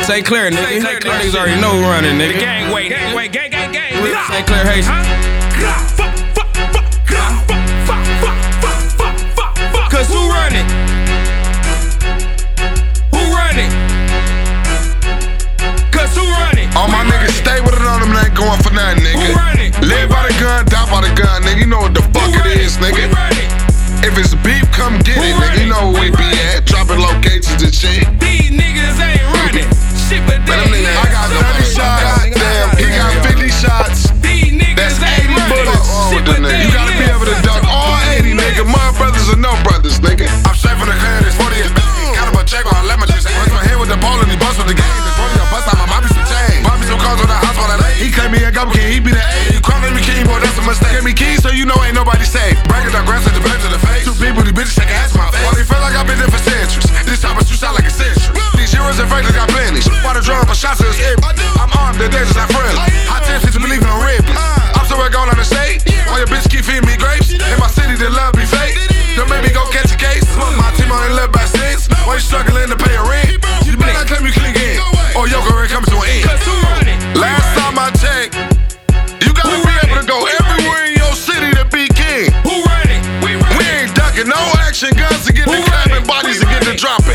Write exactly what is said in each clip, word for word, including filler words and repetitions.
Saint Clair, nigga. Saint Clair niggas already know who running, nigga. The gang way, gang way, gang, gang, gang. Saint Clair Haitian. Cause who running? Who running? Cause who running? All my niggas stay with it on them, ain't going for nothing, nigga. Who running? Live by the gun, die by the gun, nigga. You know what the fuck it is, nigga. If it's beef, come get it, nigga. You know where we be at. Dropping locations and shit. These niggas ain't running. Shit, but they ain't. I got thirty shots. Damn, he got fifty shots. These niggas That's ain't eighty running. bullets. Shit, but they You gotta be able to duck all eighty, nigga. My brothers are no brothers, nigga. I'm straight from the clan, it's forty years back. Got him a check on lemon juice. Bust my head with the ball and he bust with the game. It's forty a bust out my mouth, some chain. Bought me some cars on the house while I lay. He claim me a gobble king, he be the A. You crawling me king, boy, that's a mistake. Give me keys so you know ain't nobody safe. Break it down, grass at the back to the face. Two people, these bitches take ass in my face. Why they feel like I've been there for centuries. This time I shoot out like a century. These heroes and fakes got plenty. Why the drum for shots to his hip? I'm armed, the dangerous, I'm friendly. Hot tips, to believe in on Ripley. I'm somewhere going on the state. All your bitches keep feeding me grapes. In my city, the love be fake. Don't make me go catch a case. My team only live by six. Why you struggling to pay a rent? You better not claim you click in. Or your career comes to an end. Last time I checked, you gotta be able to go everywhere in your city to be king. Who running? We running. We ain't ducking no action guns to get the clapping, bodies to get the dropping.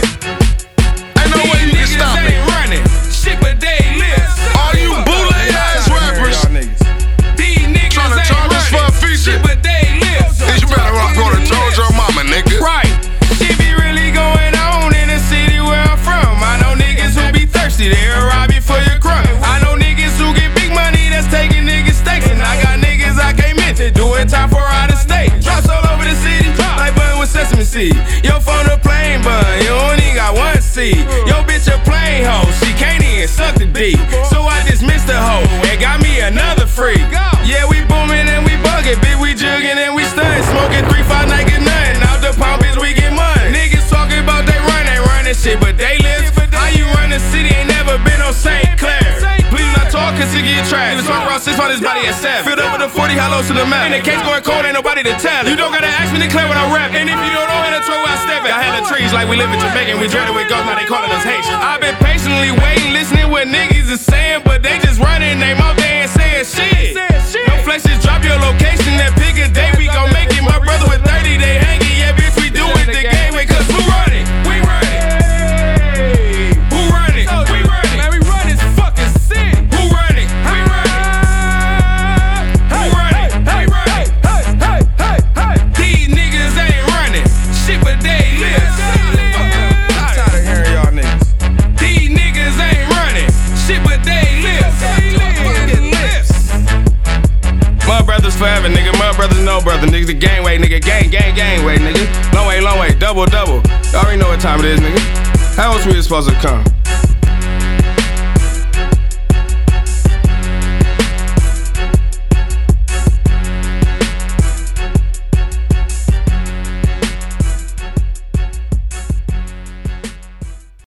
Ain't no way you can stop it. Running. Shit, but they ain't live. All you bootleg ass rappers These niggas trying to ain't charge us for a running. feature. Shit, but they ain't live. Then you better rock on and told your mama, nigga. Right. Shit be really going on in the city where I'm from. I know niggas who be thirsty, they'll rob you for your crumb. I know niggas who get big money that's taking niggas stakes. And I got niggas I can't mention, doing time for out of state. Drops all over the city, like bun with sesame seed. Your phone a plain bun, you only got one seed. Yo bitch a plain hoe, she can't even suck the D. So I dismissed the hoe and got me another freak. Yeah, we booming and we bugging, bitch, we jugging and we stunning. Smoking three, five, night, get nothing. Out the pump is we get money. Niggas talking about they run, they running shit, but they live. How you run the city, ain't never been on Saint Clair. Please not talk, cause it get trash. He was talking around six on his body at seven. Filled up with a forty hollows to the mouth. And the case going cold, ain't nobody to tell it. You don't gotta ask me to clear when I rap. And if you don't know, in a twelve I step it. I had the trees like we live in Jamaica and we dreaded with ghosts, now they calling us Haitian. I've been patiently waiting, listening what niggas is saying, but they just running, they mouth, they ain't saying shit. No flexes, drop your location, then pick a day, we gon' make it. My brother with thirty, they hanging, yeah, bitch, we do it the game way, cause who running? We running. Who running? We running. Man, we run this fucking city. Who running? We running. Who running? We running. These niggas ain't running. Shit, but they live. I'm tired of hearing y'all niggas. These niggas ain't running. Shit, but they live. Fucking lives. Mud brothers forever, nigga. Mud brothers, no brother, nigga. The gang way, nigga. Gang, gang, gang way, nigga. Long way, long way. Double, double. You already know what time it is, nigga. How else we supposed to come?